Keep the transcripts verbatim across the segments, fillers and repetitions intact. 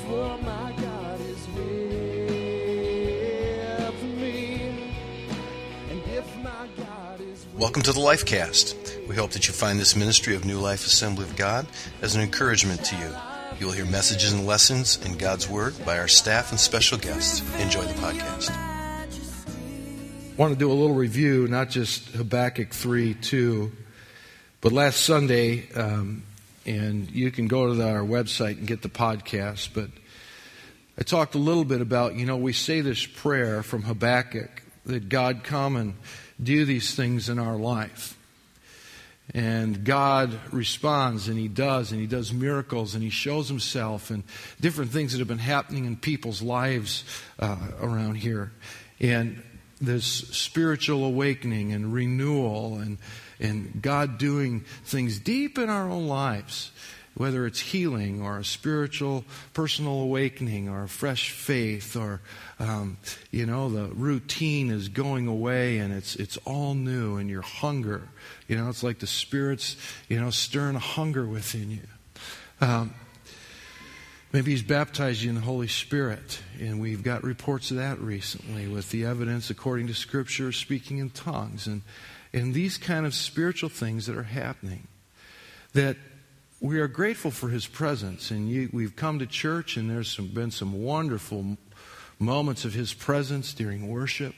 for my God is with me. And if my God is with Welcome to the Lifecast. We hope that you find this ministry of New Life Assembly of God as an encouragement to you. You will hear messages and lessons in God's Word by our staff and special guests. Enjoy the podcast. I want to do a little review, not just Habakkuk three two, but last Sunday, um, and you can go to our website and get the podcast, but I talked a little bit about, you know, we say this prayer from Habakkuk, that God come and do these things in our life. And God responds, and He does, and He does miracles, and He shows Himself, and different things that have been happening in people's lives uh, around here. And this spiritual awakening and renewal, and, and God doing things deep in our own lives, whether it's healing or a spiritual personal awakening or a fresh faith, or um, you know, the routine is going away and it's it's all new, and your hunger, you know, it's like the Spirit's, you know, stirring a hunger within you. Um, maybe He's baptized you in the Holy Spirit, and we've got reports of that recently with the evidence according to Scripture, speaking in tongues, and and these kind of spiritual things that are happening, that we are grateful for His presence. And you, we've come to church, and there's some, been some wonderful moments of His presence during worship.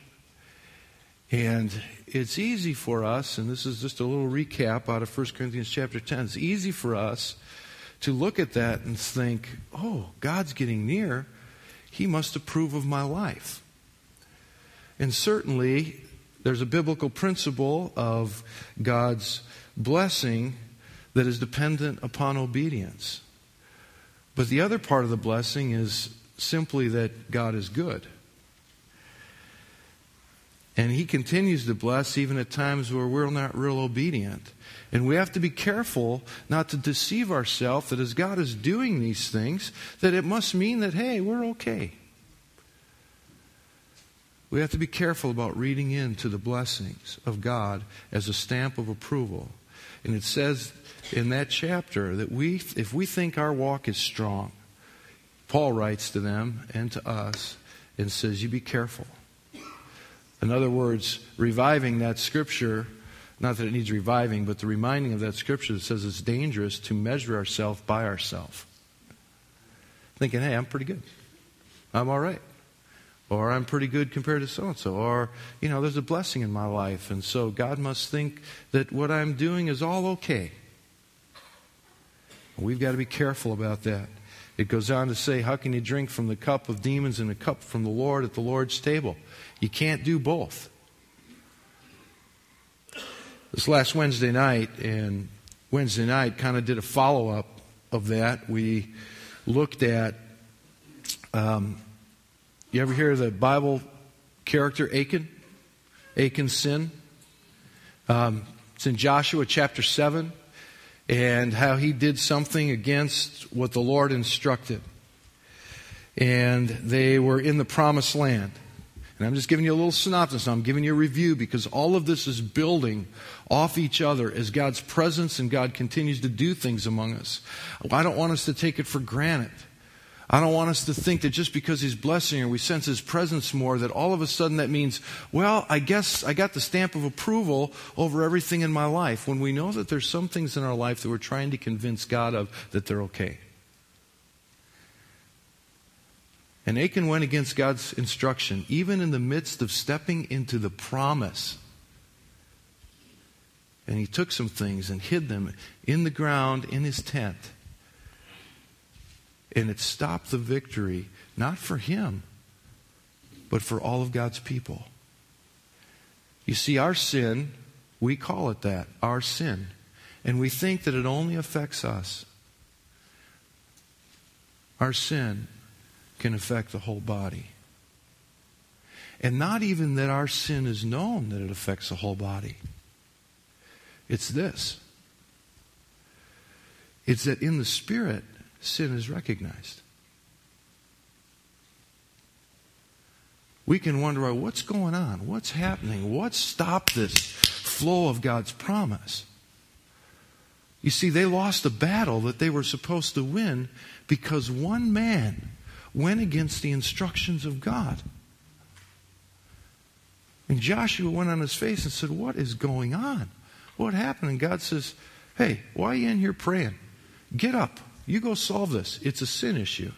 And it's easy for us, and this is just a little recap out of First Corinthians chapter ten, it's easy for us to look at that and think, oh, God's getting near. He must approve of my life. And certainly, there's a biblical principle of God's blessing that is dependent upon obedience. But the other part of the blessing is simply that God is good. And He continues to bless even at times where we're not real obedient. And we have to be careful not to deceive ourselves that as God is doing these things, that it must mean that, hey, we're okay. We have to be careful about reading into the blessings of God as a stamp of approval. And it says in that chapter that we, if we think our walk is strong, Paul writes to them and to us and says, you be careful. In other words, reviving that scripture, not that it needs reviving, but the reminding of that scripture that says it's dangerous to measure ourselves by ourselves. Thinking, hey, I'm pretty good. I'm all right. Or I'm pretty good compared to so-and-so. Or, you know, there's a blessing in my life, and so God must think that what I'm doing is all okay. We've got to be careful about that. It goes on to say, how can you drink from the cup of demons and a cup from the Lord at the Lord's table? You can't do both. This last Wednesday night, and Wednesday night kind of did a follow-up of that. We looked at, um, you ever hear of the Bible character Achan? Achan's sin? Um, it's in Joshua chapter seven. And how he did something against what the Lord instructed. And they were in the promised land. And I'm just giving you a little synopsis. I'm giving you a review because all of this is building off each other as God's presence and God continues to do things among us. I don't want us to take it for granted. I don't want us to think that just because He's blessing or we sense His presence more, that all of a sudden that means, well, I guess I got the stamp of approval over everything in my life, when we know that there's some things in our life that we're trying to convince God of that they're okay. And Achan went against God's instruction, even in the midst of stepping into the promise. And he took some things and hid them in the ground in his tent. And it stopped the victory, not for him, but for all of God's people. You see, our sin, we call it that, our sin. And we think that it only affects us. Our sin can affect the whole body. And not even that our sin is known that it affects the whole body. It's this. It's that in the Spirit, sin is recognized. We can wonder, well, what's going on? What's happening? What stopped this flow of God's promise? You see, they lost a battle that they were supposed to win because one man went against the instructions of God. And Joshua went on his face and said, what is going on? What happened? And God says, hey, why are you in here praying? Get up. You go solve this. It's a sin issue.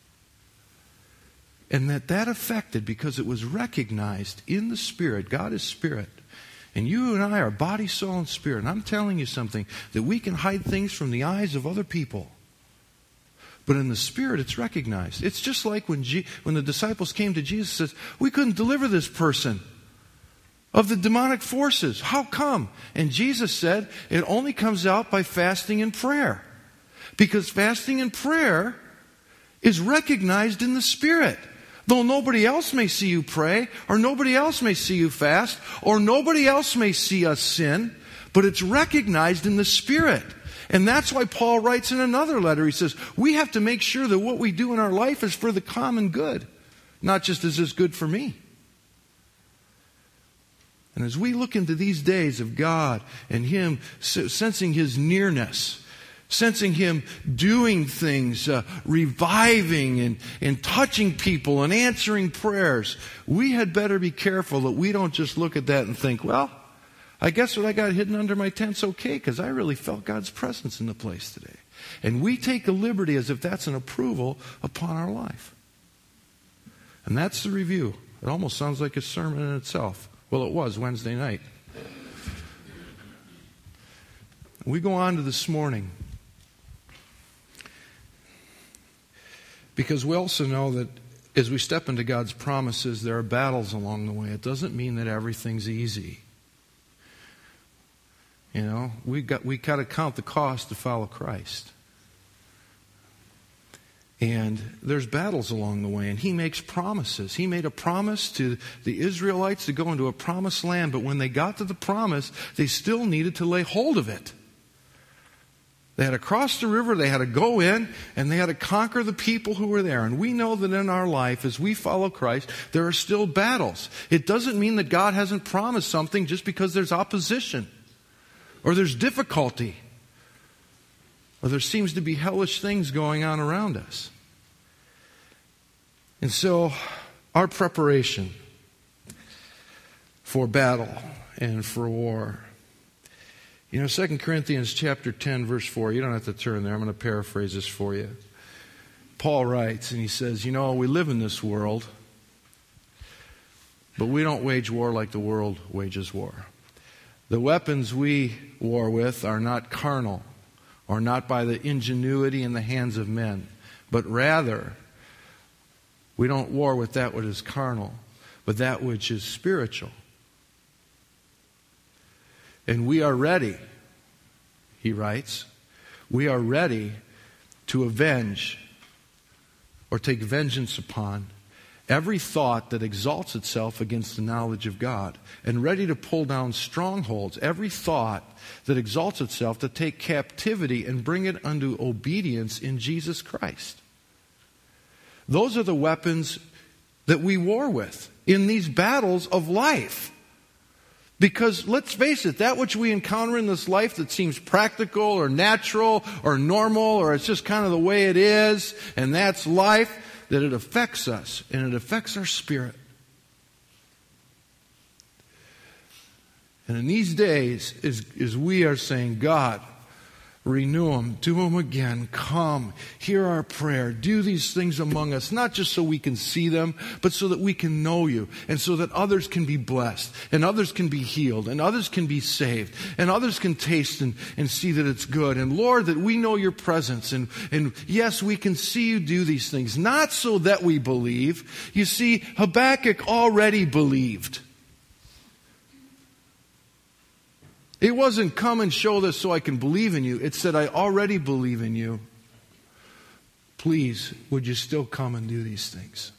And that that affected, because it was recognized in the Spirit. God is Spirit. And you and I are body, soul, and spirit. And I'm telling you something, that we can hide things from the eyes of other people. But in the Spirit, it's recognized. It's just like when, G- when the disciples came to Jesus and said, we couldn't deliver this person of the demonic forces. How come? And Jesus said, it only comes out by fasting and prayer. Because fasting and prayer is recognized in the Spirit. Though nobody else may see you pray, or nobody else may see you fast, or nobody else may see us sin, but it's recognized in the Spirit. And that's why Paul writes in another letter, he says, we have to make sure that what we do in our life is for the common good, not just as is good for me. And as we look into these days of God and Him sensing His nearness, sensing Him doing things, uh, reviving and, and touching people and answering prayers, we had better be careful that we don't just look at that and think, well, I guess what I got hidden under my tent's okay, because I really felt God's presence in the place today. And we take a liberty as if that's an approval upon our life. And that's the review. It almost sounds like a sermon in itself. Well, it was Wednesday night. We go on to this morning, because we also know that as we step into God's promises, there are battles along the way. It doesn't mean that everything's easy. You know, we got we got to count the cost to follow Christ. And there's battles along the way, and He makes promises. He made a promise to the Israelites to go into a promised land, but when they got to the promise, they still needed to lay hold of it. They had to cross the river, they had to go in, and they had to conquer the people who were there. And we know that in our life, as we follow Christ, there are still battles. It doesn't mean that God hasn't promised something just because there's opposition, or there's difficulty, or there seems to be hellish things going on around us. And so, our preparation for battle and for war. You know, Second Corinthians chapter ten, verse four, you don't have to turn there. I'm going to paraphrase this for you. Paul writes, and he says, you know, we live in this world, but we don't wage war like the world wages war. The weapons we war with are not carnal, or not by the ingenuity in the hands of men, but rather, we don't war with that which is carnal, but that which is spiritual. And we are ready, he writes, we are ready to avenge or take vengeance upon every thought that exalts itself against the knowledge of God, and ready to pull down strongholds, every thought that exalts itself to take captivity and bring it unto obedience in Jesus Christ. Those are the weapons that we war with in these battles of life. Because let's face it, that which we encounter in this life that seems practical or natural or normal, or it's just kind of the way it is, and that's life, that it affects us, and it affects our spirit. And in these days, as, as we are saying, God, renew them, do them again, come, hear our prayer, do these things among us, not just so we can see them, but so that we can know you, and so that others can be blessed, and others can be healed, and others can be saved, and others can taste and, and see that it's good. And Lord, that we know your presence, and, and yes, we can see you do these things, not so that we believe. You see, Habakkuk already believed. It wasn't come and show this so I can believe in you. It said, I already believe in you. Please, would you still come and do these things?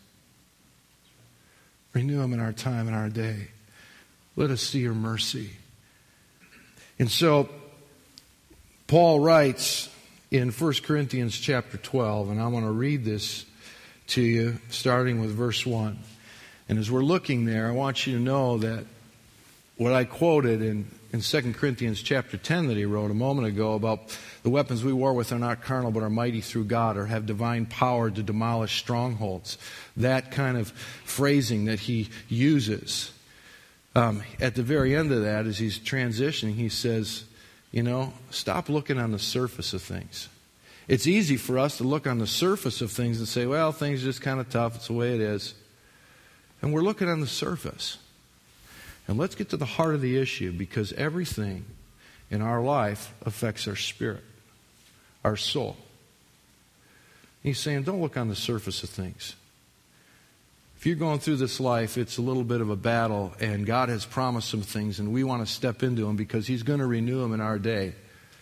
Renew them in our time and our day. Let us see your mercy. And so, Paul writes in First Corinthians chapter twelve, and I want to read this to you, starting with verse one. And as we're looking there, I want you to know that what I quoted in in Second Corinthians chapter ten that he wrote a moment ago about the weapons we war with are not carnal but are mighty through God, or have divine power to demolish strongholds. That kind of phrasing that he uses. Um, at the very end of that, as he's transitioning, he says, you know, stop looking on the surface of things. It's easy for us to look on the surface of things and say, well, things are just kind of tough. It's the way it is. And we're looking on the surface. And let's get to the heart of the issue, because everything in our life affects our spirit, our soul. He's saying, don't look on the surface of things. If you're going through this life, it's a little bit of a battle, and God has promised some things, and we want to step into them because He's going to renew them in our day.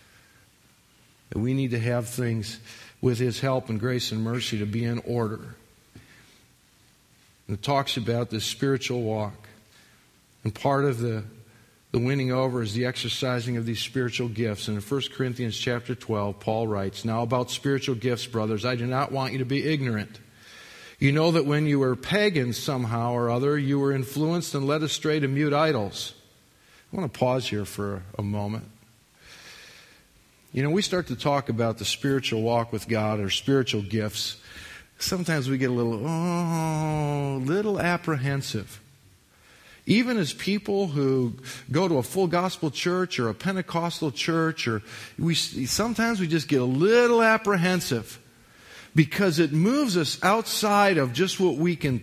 We need to have things with His help and grace and mercy to be in order. And it talks about this spiritual walk. And part of the, the winning over is the exercising of these spiritual gifts. And in First Corinthians chapter twelve, Paul writes, now about spiritual gifts, brothers, I do not want you to be ignorant. You know that when you were pagans somehow or other, you were influenced and led astray to mute idols. I want to pause here for a moment. You know, we start to talk about the spiritual walk with God or spiritual gifts. Sometimes we get a little, oh, little apprehensive. Even as people who go to a full gospel church or a Pentecostal church, or we sometimes we just get a little apprehensive because it moves us outside of just what we can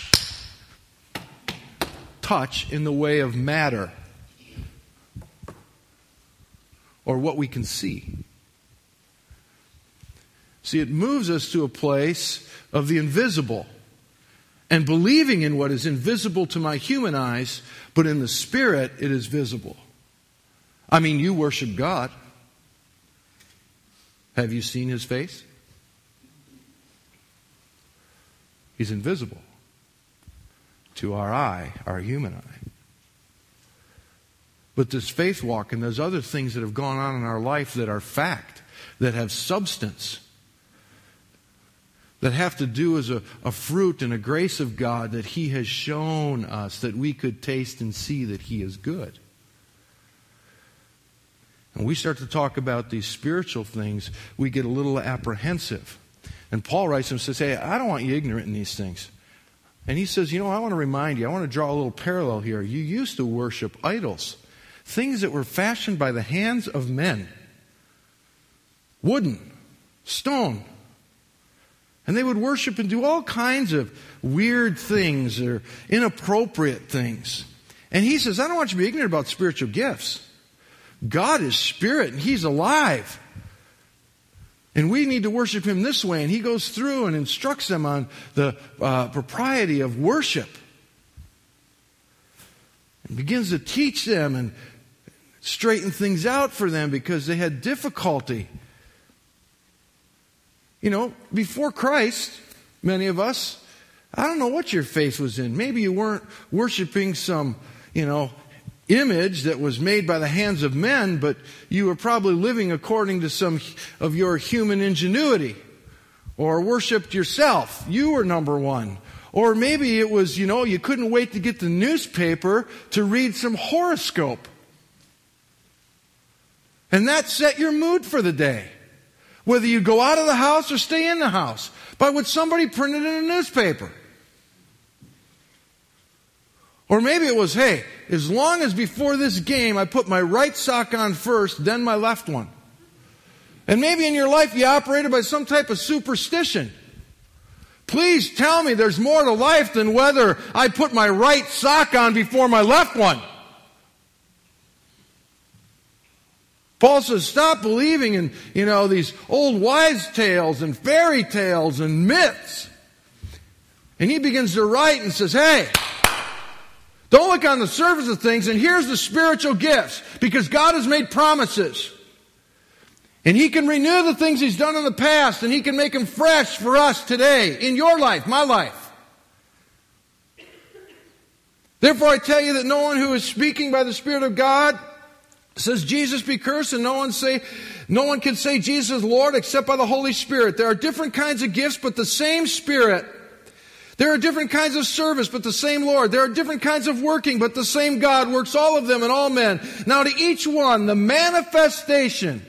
touch in the way of matter or what we can see. See, it moves us to a place of the invisible and believing in what is invisible to my human eyes, but in the Spirit it is visible. I mean, you worship God. Have you seen His face? He's invisible to our eye, our human eye. But this faith walk and those other things that have gone on in our life that are fact, that have substance, that have to do as a, a fruit and a grace of God that He has shown us, that we could taste and see that He is good. And we start to talk about these spiritual things, we get a little apprehensive. And Paul writes and says, hey, I don't want you ignorant in these things. And he says, you know, I want to remind you, I want to draw a little parallel here. You used to worship idols, things that were fashioned by the hands of men. Wooden, stone. And they would worship and do all kinds of weird things or inappropriate things. And he says, I don't want you to be ignorant about spiritual gifts. God is spirit and He's alive. And we need to worship Him this way. And he goes through and instructs them on the uh, propriety of worship. And begins to teach them and straighten things out for them because they had difficulty. You know, before Christ, many of us, I don't know what your faith was in. Maybe you weren't worshiping some, you know, image that was made by the hands of men, but you were probably living according to some of your human ingenuity, or worshiped yourself. You were number one. Or maybe it was, you know, you couldn't wait to get the newspaper to read some horoscope. And that set your mood for the day. Whether you go out of the house or stay in the house, by what somebody printed in a newspaper. Or maybe it was, hey, as long as before this game I put my right sock on first, then my left one. And maybe in your life you operated by some type of superstition. Please tell me there's more to life than whether I put my right sock on before my left one. Paul says, stop believing in, you know, these old wives' tales and fairy tales and myths. And he begins to write and says, hey, don't look on the surface of things, and here's the spiritual gifts, because God has made promises. And He can renew the things He's done in the past, and He can make them fresh for us today, in your life, my life. Therefore I tell you that no one who is speaking by the Spirit of God says Jesus be cursed, and no one say, no one can say Jesus is Lord except by the Holy Spirit. There are different kinds of gifts, but the same Spirit. There are different kinds of service, but the same Lord. There are different kinds of working, but the same God works all of them in all men. Now to each one, the manifestation.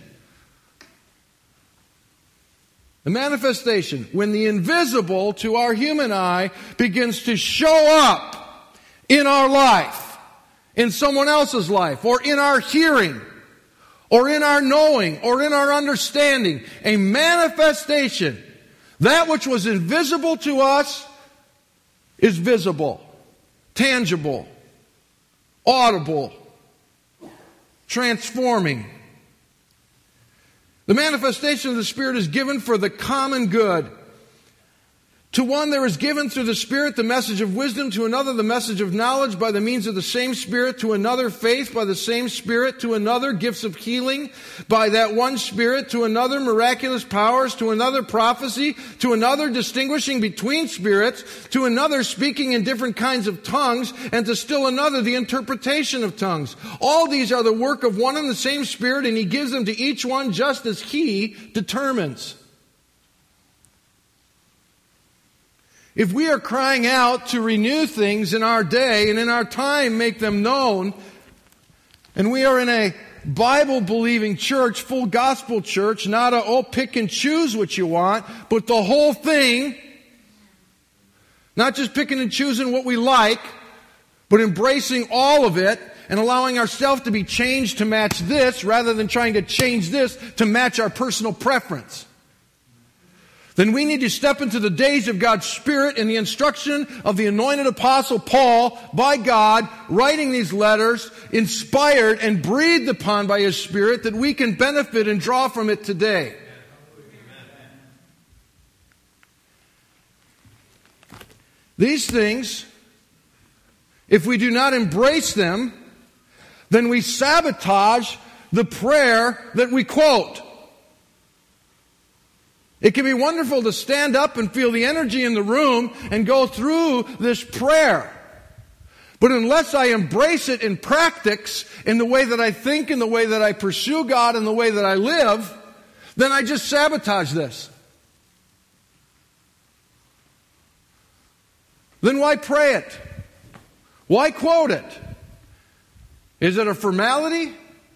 The manifestation, when the invisible to our human eye begins to show up in our life, in someone else's life, or in our hearing, or in our knowing, or in our understanding, a manifestation. That which was invisible to us is visible, tangible, audible, transforming. The manifestation of the Spirit is given for the common good. To one there is given through the Spirit the message of wisdom, to another the message of knowledge by the means of the same Spirit, to another faith by the same Spirit, to another gifts of healing by that one Spirit, to another miraculous powers, to another prophecy, to another distinguishing between spirits, to another speaking in different kinds of tongues, and to still another the interpretation of tongues. All these are the work of one and the same Spirit, and He gives them to each one just as He determines. If we are crying out to renew things in our day and in our time, make them known, and we are in a Bible-believing church, full gospel church, not a, oh, pick and choose what you want, but the whole thing, not just picking and choosing what we like, but embracing all of it and allowing ourselves to be changed to match this rather than trying to change this to match our personal preference. Then we need to step into the days of God's Spirit and the instruction of the anointed apostle Paul by God, writing these letters, inspired and breathed upon by His Spirit, that we can benefit and draw from it today. These things, if we do not embrace them, then we sabotage the prayer that we quote. It can be wonderful to stand up and feel the energy in the room and go through this prayer. But unless I embrace it in practice, in the way that I think, in the way that I pursue God, in the way that I live, then I just sabotage this. Then why pray it? Why quote it? Is it a formality?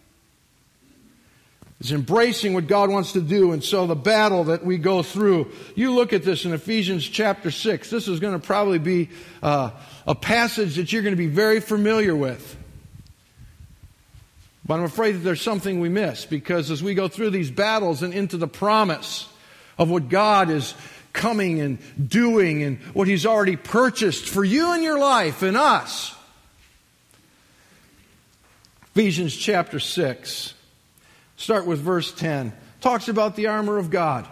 It's embracing what God wants to do. And so the battle that we go through, you look at this in Ephesians chapter six. This is going to probably be uh, a passage that you're going to be very familiar with. But I'm afraid that there's something we miss, because as we go through these battles and into the promise of what God is coming and doing and what He's already purchased for you and your life and us. Ephesians chapter six. Start with verse ten. Talks about the armor of God.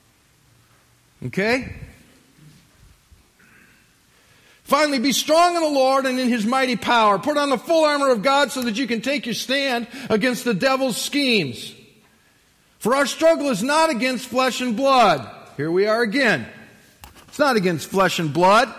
Okay? Finally, be strong in the Lord and in His mighty power. Put on the full armor of God so that you can take your stand against the devil's schemes. For our struggle is not against flesh and blood. Here we are again. It's not against flesh and blood,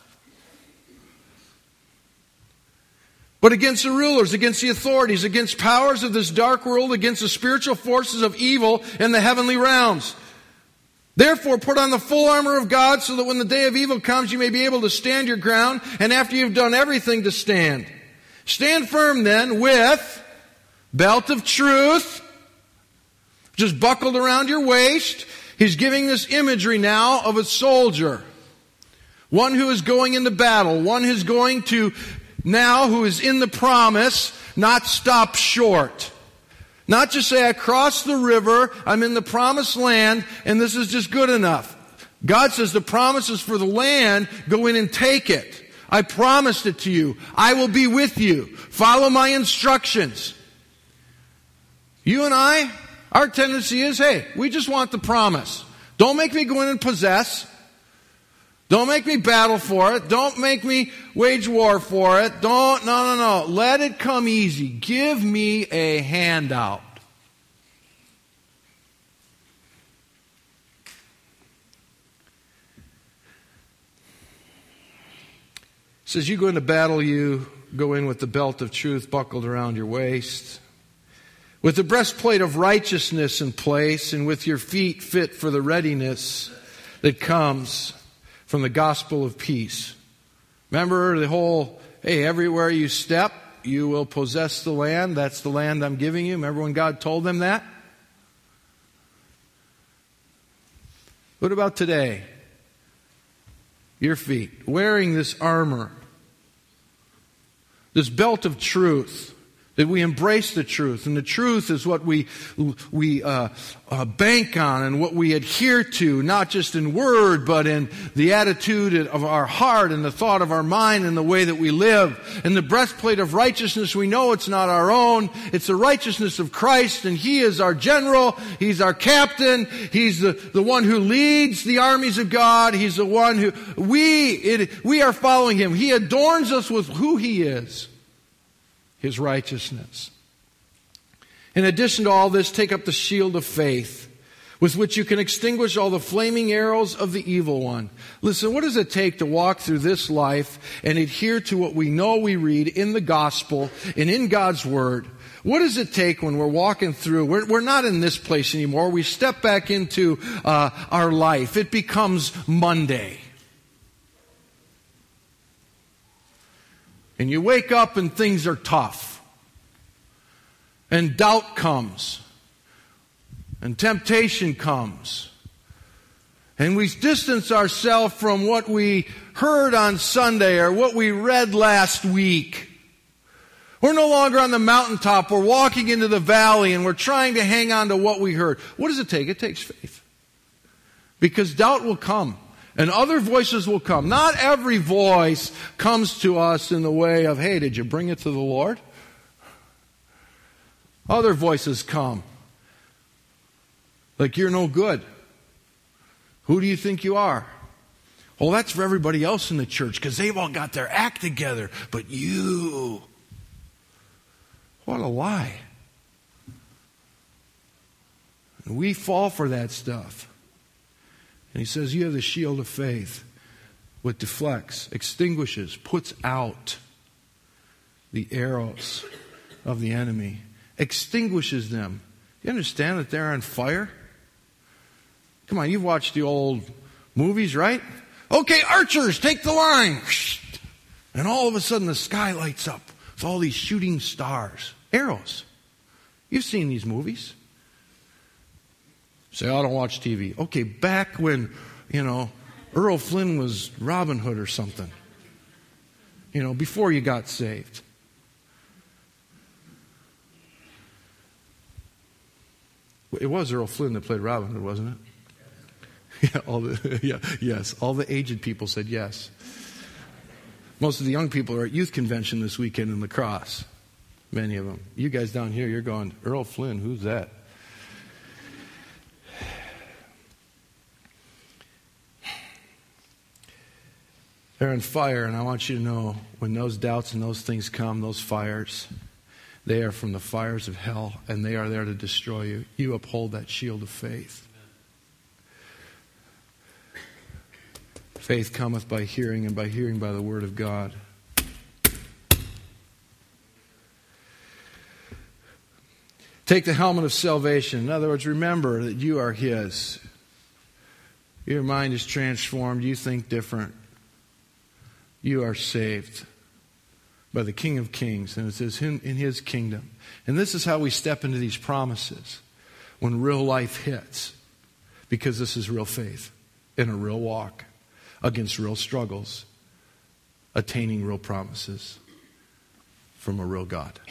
but against the rulers, against the authorities, against powers of this dark world, against the spiritual forces of evil in the heavenly realms. Therefore, put on the full armor of God so that when the day of evil comes, you may be able to stand your ground, and after you've done everything, to stand. Stand firm then with belt of truth, just buckled around your waist. He's giving this imagery now of a soldier. One who is going into battle. One who's going to now, who is in the promise, not stop short. Not just say, I crossed the river, I'm in the promised land, and this is just good enough. God says the promise is for the land, go in and take it. I promised it to you. I will be with you. Follow my instructions. You and I, our tendency is, hey, we just want the promise. Don't make me go in and possess. Don't make me battle for it. Don't make me wage war for it. Don't, no, no, no. Let it come easy. Give me a handout. It says you go into battle, you go in with the belt of truth buckled around your waist, with the breastplate of righteousness in place, and with your feet fit for the readiness that comes from the gospel of peace. Remember the whole, hey, everywhere you step, you will possess the land. That's the land I'm giving you. Remember when God told them that? What about today? Your feet, wearing this armor, this belt of truth, that we embrace the truth. And the truth is what we we uh, uh, bank on and what we adhere to, not just in word, but in the attitude of our heart and the thought of our mind and the way that we live. And the breastplate of righteousness, we know it's not our own. It's the righteousness of Christ, and He is our general. He's our captain. He's the, the one who leads the armies of God. He's the one who, we, it, we are following Him. He adorns us with who He is. His righteousness. In addition to all this, take up the shield of faith, with which you can extinguish all the flaming arrows of the evil one. Listen, what does it take to walk through this life and adhere to what we know we read in the gospel and in God's Word? What does it take when we're walking through? We're, we're not in this place anymore. We step back into uh, our life. It becomes Monday. And you wake up and things are tough. And doubt comes. And temptation comes. And we distance ourselves from what we heard on Sunday or what we read last week. We're no longer on the mountaintop. We're walking into the valley and we're trying to hang on to what we heard. What does it take? It takes faith. Because doubt will come. And other voices will come. Not every voice comes to us in the way of, hey, did you bring it to the Lord? Other voices come. Like, you're no good. Who do you think you are? Well, that's for everybody else in the church because they've all got their act together. But you, what a lie. And we fall for that stuff. And he says, you have the shield of faith, which deflects, extinguishes, puts out the arrows of the enemy. Extinguishes them. You understand that they're on fire? Come on, you've watched the old movies, right? Okay, archers, take the line. And all of a sudden the sky lights up with all these shooting stars. Arrows. You've seen these movies. Say, I don't watch T V. Okay, back when, you know, Earl Flynn was Robin Hood or something. You know, before you got saved. It was Earl Flynn that played Robin Hood, wasn't it? Yeah, all the, yeah, yes. All the aged people said yes. Most of the young people are at youth convention this weekend in La Crosse. Many of them. You guys down here, you're going, Earl Flynn, who's that? They're on fire, and I want you to know when those doubts and those things come, those fires, they are from the fires of hell, and they are there to destroy you. You uphold that shield of faith. Faith cometh by hearing, and by hearing by the word of God. Take the helmet of salvation. In other words, remember that you are His. Your mind is transformed. You think different. You are saved by the King of Kings, and it says in His kingdom. And this is how we step into these promises when real life hits, because this is real faith in a real walk against real struggles, attaining real promises from a real God.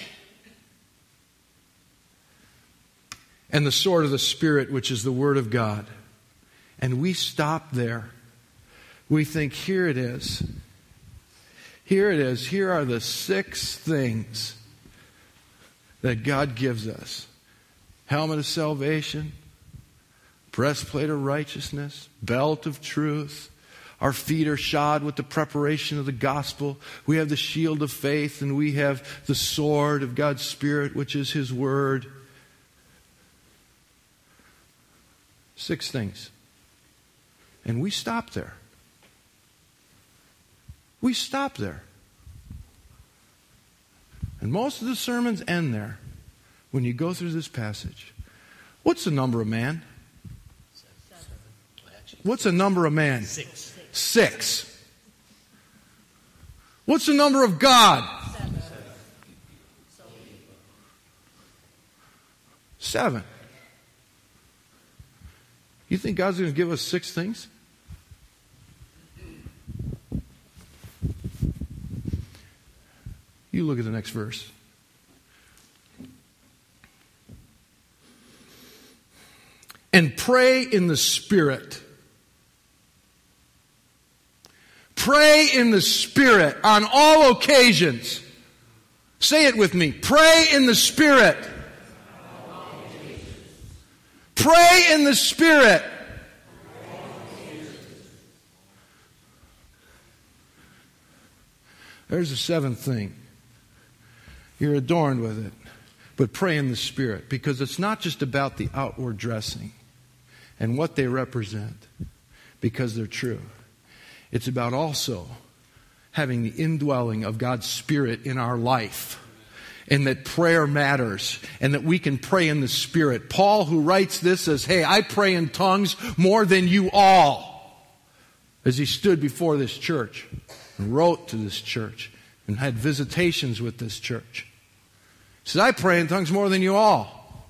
And the sword of the Spirit, which is the Word of God. And we stop there. We think, here it is. Here it is. Here are the six things that God gives us. Helmet of salvation, breastplate of righteousness, belt of truth. Our feet are shod with the preparation of the gospel. We have the shield of faith, and we have the sword of God's Spirit, which is His Word. Six things. And we stop there. We stop there. And most of the sermons end there when you go through this passage. What's the number of man? What's the number of man? Six. Six. What's the number of God? Seven. Seven. You think God's going to give us six things? You look at the next verse. And pray in the Spirit. Pray in the Spirit on all occasions. Say it with me. Pray in the Spirit. Pray in the Spirit. There's the seventh thing. You're adorned with it. But pray in the Spirit. Because it's not just about the outward dressing and what they represent. Because they're true. It's about also having the indwelling of God's Spirit in our life. And that prayer matters. And that we can pray in the Spirit. Paul, who writes this, says, hey, I pray in tongues more than you all. As he stood before this church. And wrote to this church. And had visitations with this church. He says, I pray in tongues more than you all.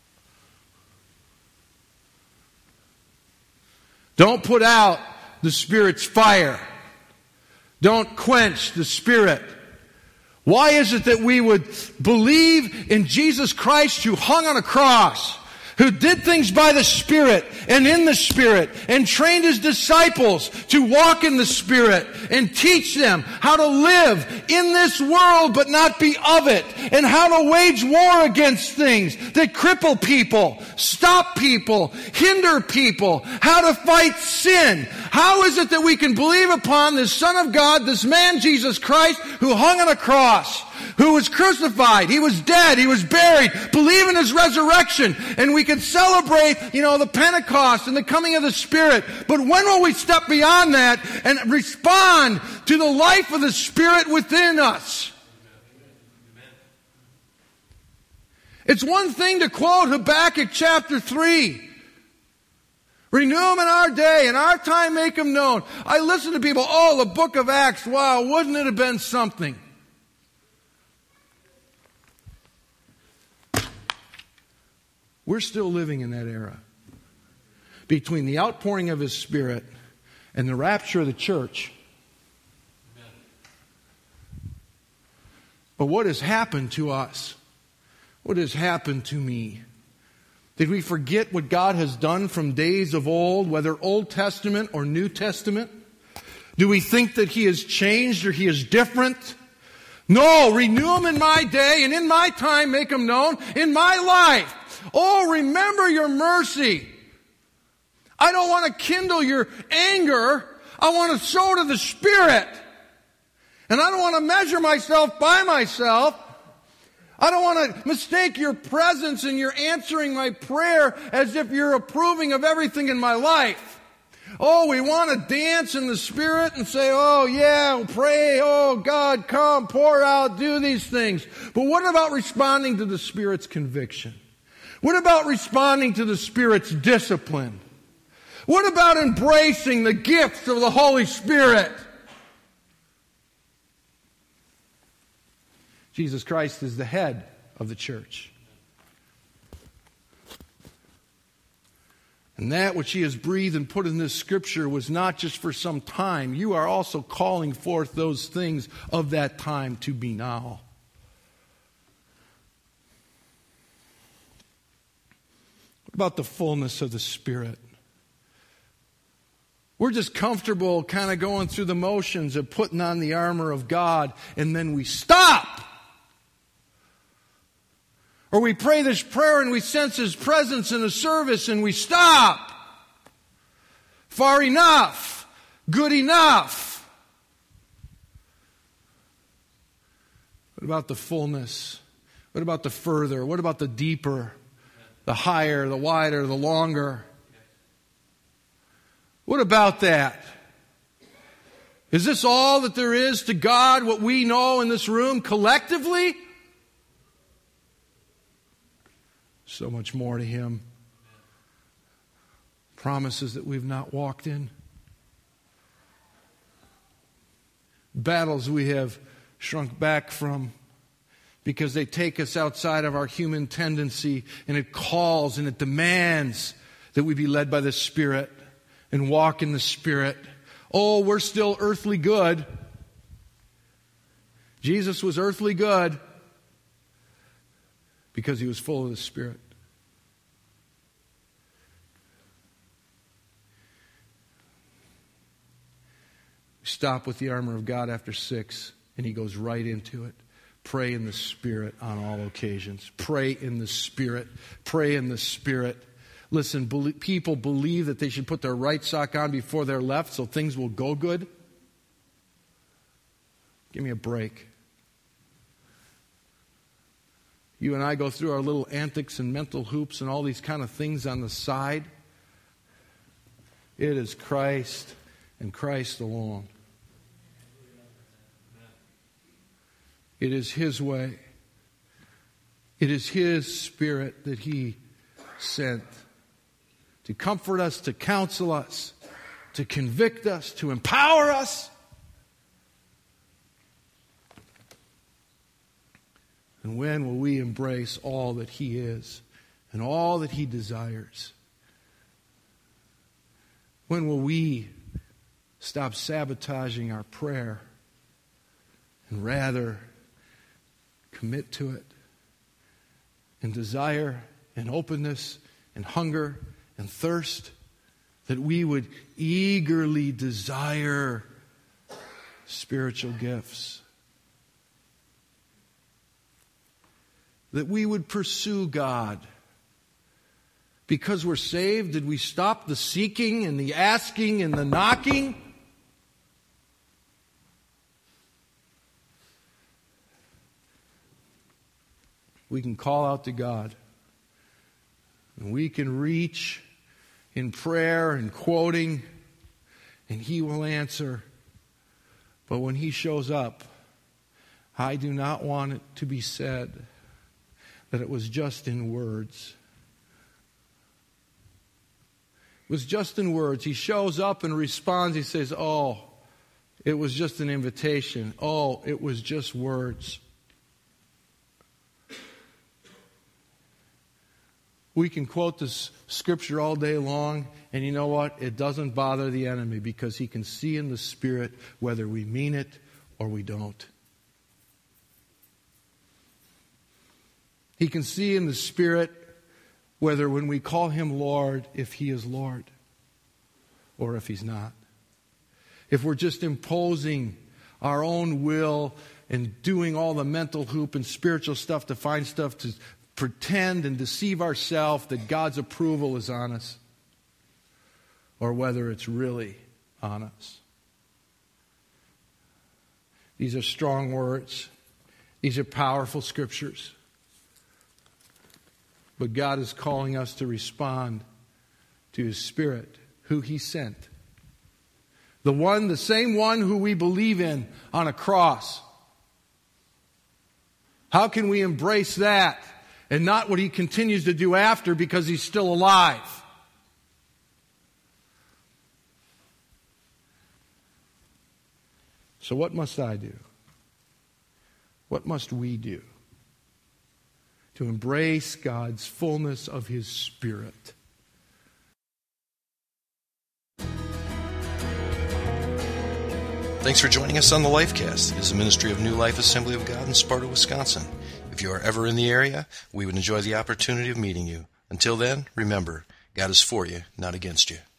Don't put out the Spirit's fire. Don't quench the Spirit. Why is it that we would believe in Jesus Christ who hung on a cross, who did things by the Spirit and in the Spirit and trained His disciples to walk in the Spirit and teach them how to live in this world but not be of it, and how to wage war against things that cripple people, stop people, hinder people, how to fight sin? How is it that we can believe upon this Son of God, this man Jesus Christ, who hung on a cross, who was crucified, He was dead, He was buried, believe in His resurrection, and we can celebrate, you know, the Pentecost and the coming of the Spirit. But when will we step beyond that and respond to the life of the Spirit within us? It's one thing to quote Habakkuk chapter three. Renew them in our day, in our time make them known. I listen to people, oh, the book of Acts, wow, wouldn't it have been something? We're still living in that era. Between the outpouring of His Spirit and the rapture of the church. But what has happened to us? What has happened to me? Did we forget what God has done from days of old, whether Old Testament or New Testament? Do we think that He has changed or He is different? No, renew them in my day and in my time make them known in my life. Oh, remember your mercy. I don't want to kindle your anger. I want to sow to the Spirit. And I don't want to measure myself by myself. I don't want to mistake your presence and your answering my prayer as if you're approving of everything in my life. Oh, we want to dance in the Spirit and say, oh yeah, pray, oh God, come, pour out, do these things. But what about responding to the Spirit's conviction? What about responding to the Spirit's discipline? What about embracing the gifts of the Holy Spirit? Jesus Christ is the head of the church. And that which He has breathed and put in this scripture was not just for some time. You are also calling forth those things of that time to be now. What about the fullness of the Spirit? We're just comfortable kind of going through the motions of putting on the armor of God, and then we stop. Or we pray this prayer and we sense His presence in a service and we stop. Far enough. Good enough. What about the fullness? What about the further? What about the deeper? The higher, the wider, the longer? What about that? Is this all that there is to God, what we know in this room collectively? So much more to Him. Promises that we've not walked in. battles we have shrunk back from because they take us outside of our human tendency, and it calls and it demands that we be led by the Spirit and walk in the Spirit. Oh, we're still earthly good. Jesus was earthly good because he was full of the Spirit. Stop with the armor of God after six, and he goes right into it. Pray in the Spirit on all occasions. Pray in the Spirit. Pray in the Spirit. Listen, be- people believe that they should put their right sock on before their left so things will go good. Give me a break. You and I go through our little antics and mental hoops and all these kind of things on the side. It is Christ and Christ alone. It is His way. It is His Spirit that He sent to comfort us, to counsel us, to convict us, to empower us. And when will we embrace all that He is and all that He desires? When will we stop sabotaging our prayer and rather commit to it and desire and openness and hunger and thirst, that we would eagerly desire spiritual gifts, that we would pursue God? Because we're saved, did we stop the seeking and the asking and the knocking? We can call out to God, and we can reach in prayer and quoting, and He will answer. But when He shows up, I do not want it to be said that it was just in words. It was just in words. He shows up and responds. He says, oh, it was just an invitation. Oh, it was just words. We can quote this scripture all day long, and you know what? It doesn't bother the enemy because he can see in the Spirit whether we mean it or we don't. He can see in the Spirit whether when we call Him Lord, if He is Lord or if He's not. If we're just imposing our own will and doing all the mental hoop and spiritual stuff to find stuff to pretend and deceive ourselves that God's approval is on us, or whether it's really on us. These are strong words. These are powerful scriptures. But God is calling us to respond to His Spirit, who He sent. The one, the same one who we believe in on a cross. How can we embrace that and not what He continues to do after because He's still alive? So what must I do? What must we do to embrace God's fullness of His Spirit? Thanks for joining us on the Lifecast. It is a ministry of New Life Assembly of God in Sparta, Wisconsin. If you are ever in the area, we would enjoy the opportunity of meeting you. Until then, remember, God is for you, not against you.